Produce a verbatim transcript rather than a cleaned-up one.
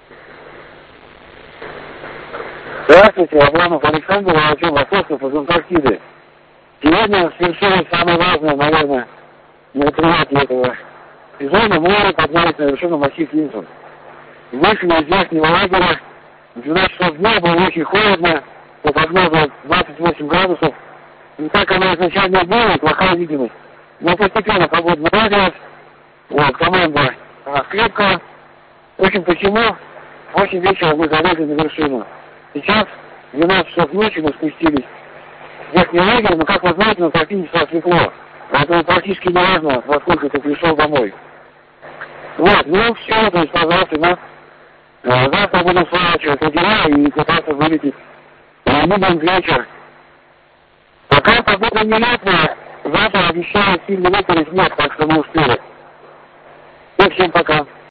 Здравствуйте, Абрамов Александр, Артем Апостолов из Антарктиды. Сегодня свершилось самое важное, наверное, мероприятие этого сезона. Мы поднялись на вершину массив Винсон. Вышли из верхнего лагеря. В двенадцать часов дня было очень холодно, по прогнозу двадцать восемь градусов. Не так оно изначально было, плохая видимость. Но постепенно погода наладилась. Вот, команда а, крепкая. В общем, почему? В восемь вечера мы залезли на вершину. Сейчас в двенадцать часов ночи мы спустились в верхний лагерь, но, как вы знаете, на Антарктиде стало светло. Поэтому практически не важно, во сколько ты пришел домой. Вот, ну все, то есть, пожалуйста, нас э, завтра будем сворачивать лагеря и пытаться вылететь в Мидленд вечер. Пока погода нелетная, завтра обещают сильный ветер и снег, так что мы успели. И всем пока.